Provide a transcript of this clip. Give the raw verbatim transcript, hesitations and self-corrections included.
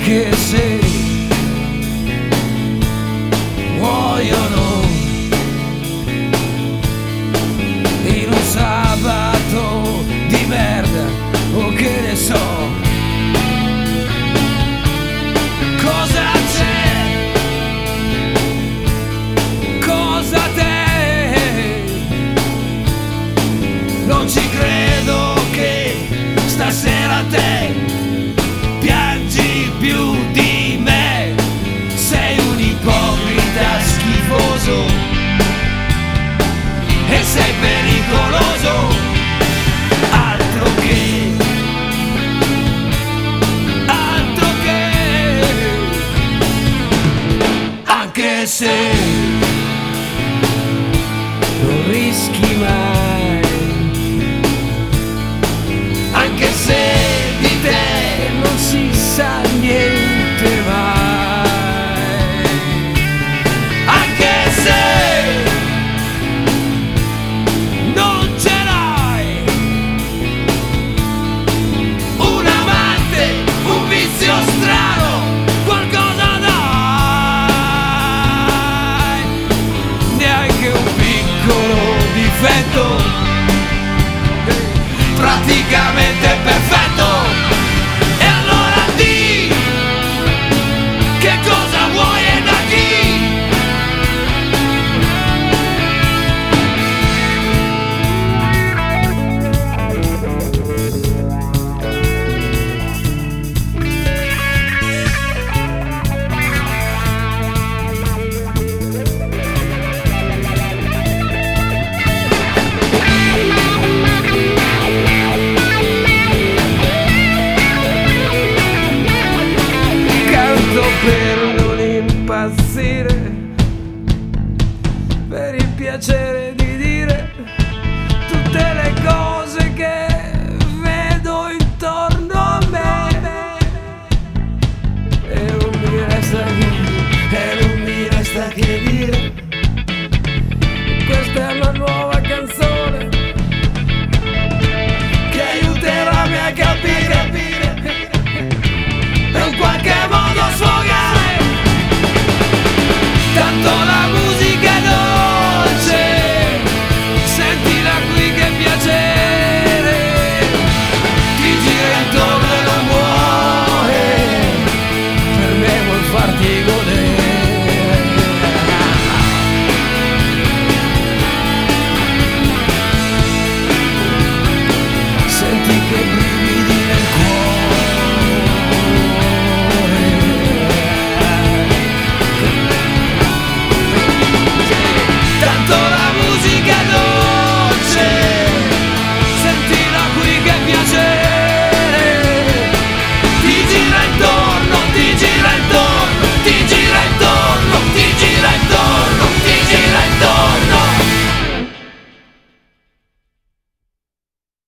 anche se muoiono in un sabato di merda o che ne so. Cosa c'è? Cosa te? Non ci credo che stasera te piangi più di me. Sei un ipocrita schifoso e sei pericoloso. Altro che, altro che, anche se non rischi mai, anche se di te non si sa niente mai, anche se non ce l'hai un amante, un vizio strano, qualcosa dai, neanche un piccolo difetto praticamente perfetto. E allora di che cosa vuoi e da chi? Per non impazzire, per il piacere di dire tutte le cose che vedo intorno a me. E non mi resta che, e non mi resta che dire, questa è una nuova canzone che aiuterà a capire e in qualche modo sfogare tanto la musica.